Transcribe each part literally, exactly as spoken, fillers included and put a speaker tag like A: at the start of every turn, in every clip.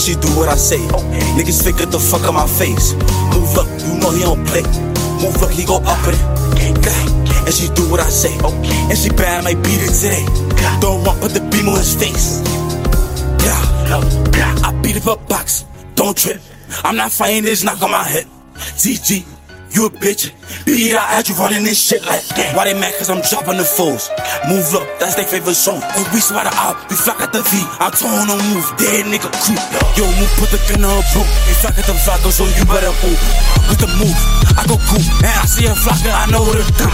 A: she do what I say. Niggas figure the fuck on my face. Move up, you know he don't play. Move up, he go up with it. And she do what I say. And she bad, I might beat it today. Don't want put the beam on his face. Yeah, I beat up a box, don't trip. I'm not fighting this knock on my head. T G, you a bitch. Beat I had you running this shit like that. Why they mad cause I'm dropping the foes? Move up, that's their favorite song. And we swat it out, we flock at the V. I told no move, dead nigga creep. Yo, move, put the gun on a boot. We flock at the flocker, so you better move. With the move, I go cool. And I see a flocker, I know what to do.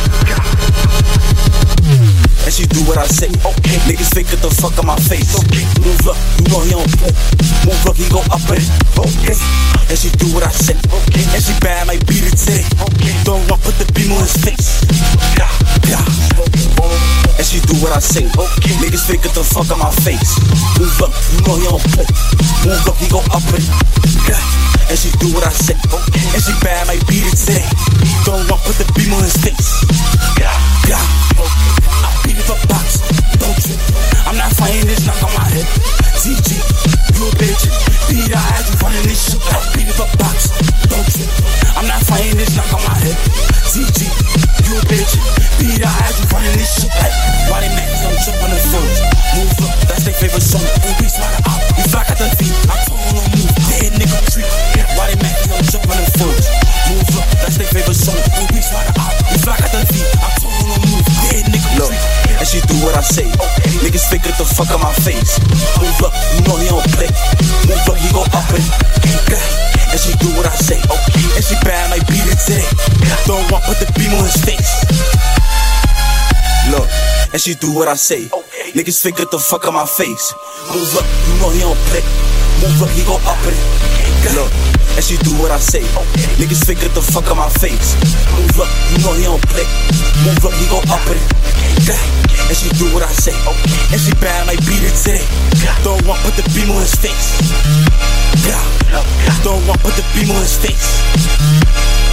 A: And she do what I say. Okay. Niggas fake it the fuck on my face. Okay. Move up, you know he don't play. Move up, he go up with it. Okay. And she do what I say. Okay. And she bad, might beat it today. Okay. Don't want put the beam on his face. Yeah. Yeah. And she do what I say. Okay. Niggas fake it the fuck on my face. Move up, you know he don't play. Move up, he go up with it. Yeah. And she do what I say. Okay. And she bad, might beat it today. Don't want put the beam on his face. Yeah. Yeah. I beat up a box, don't trip. I'm not fighting this knock on my head. T G, you a bitch. Beat I had you running this shit. I beat up a box, don't trip. I'm not fighting this knock on my head. T G, you a bitch. Beat I had you running this shit. Why they mad cause I'm tripping the phones? Move up, that's their favorite song. And we swat it out, we flock at the feet. I told them no move, dead nigga treat. Why they mad cause I'm tripping the phones? Move up, that's their favorite song. And we swat it out, we flock at the feet. I told them no move, dead nigga treat. And she do what I say. Okay. Niggas figure the fuck on my face. Move up, you know he don't play. Move up, he go up with it. And she do what I say. Okay. And she bad, might beat it today. Don't want put the beam on his face. Look, and she do what I say. Okay. Niggas figure the fuck on my face. Move up, you know he don't play. Move up, he go up with it. Look, and she do what I say. Okay. Niggas figure the fuck on my face. Move up, you know he don't play. Move up, he go up with it. And she do what I say. Okay. And she bad, might beat it today. Don't want put the beam on his face. Don't want put the beam on his face.